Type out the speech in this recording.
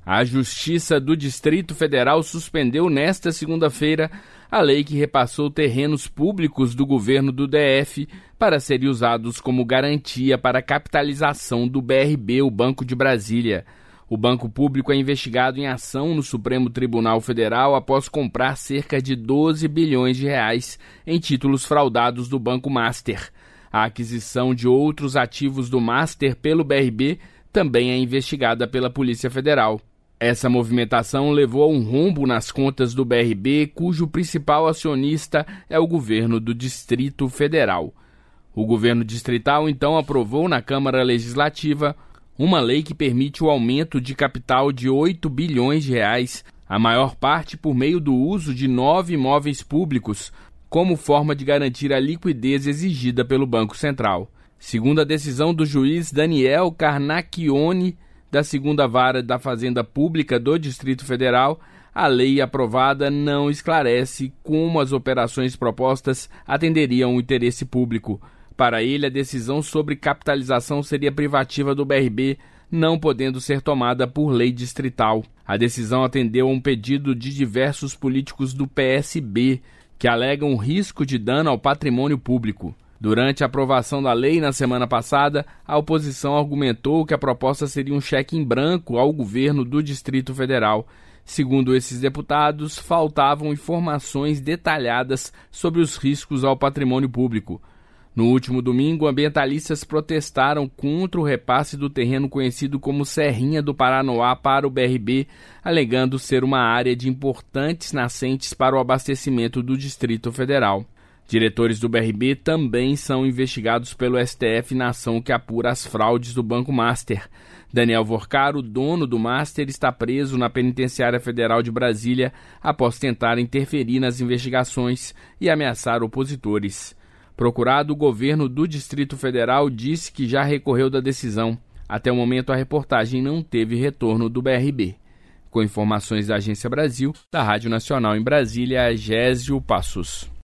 A Justiça do Distrito Federal suspendeu nesta segunda-feira a lei que repassou terrenos públicos do governo do DF para serem usados como garantia para a capitalização do BRB, o Banco de Brasília. O banco público é investigado em ação no Supremo Tribunal Federal após comprar cerca de 12 bilhões de reais em títulos fraudados do Banco Master. A aquisição de outros ativos do Master pelo BRB também é investigada pela Polícia Federal. Essa movimentação levou a um rombo nas contas do BRB, cujo principal acionista é o governo do Distrito Federal. O governo distrital, então, aprovou na Câmara Legislativa uma lei que permite o aumento de capital de 8 bilhões de reais, a maior parte por meio do uso de 9 imóveis públicos, como forma de garantir a liquidez exigida pelo Banco Central. Segundo a decisão do juiz Daniel Carnacchione, da segunda vara da Fazenda Pública do Distrito Federal, a lei aprovada não esclarece como as operações propostas atenderiam o interesse público. Para ele, a decisão sobre capitalização seria privativa do BRB, não podendo ser tomada por lei distrital. A decisão atendeu a um pedido de diversos políticos do PSB, que alegam risco de dano ao patrimônio público. Durante a aprovação da lei na semana passada, a oposição argumentou que a proposta seria um cheque em branco ao governo do Distrito Federal. Segundo esses deputados, faltavam informações detalhadas sobre os riscos ao patrimônio público. No último domingo, ambientalistas protestaram contra o repasse do terreno conhecido como Serrinha do Paranoá para o BRB, alegando ser uma área de importantes nascentes para o abastecimento do Distrito Federal. Diretores do BRB também são investigados pelo STF na ação que apura as fraudes do Banco Master. Daniel Vorcaro, dono do Master, está preso na Penitenciária Federal de Brasília após tentar interferir nas investigações e ameaçar opositores. Procurado, o governo do Distrito Federal disse que já recorreu da decisão. Até o momento, a reportagem não teve retorno do BRB. Com informações da Agência Brasil, da Rádio Nacional em Brasília, Gésio Passos.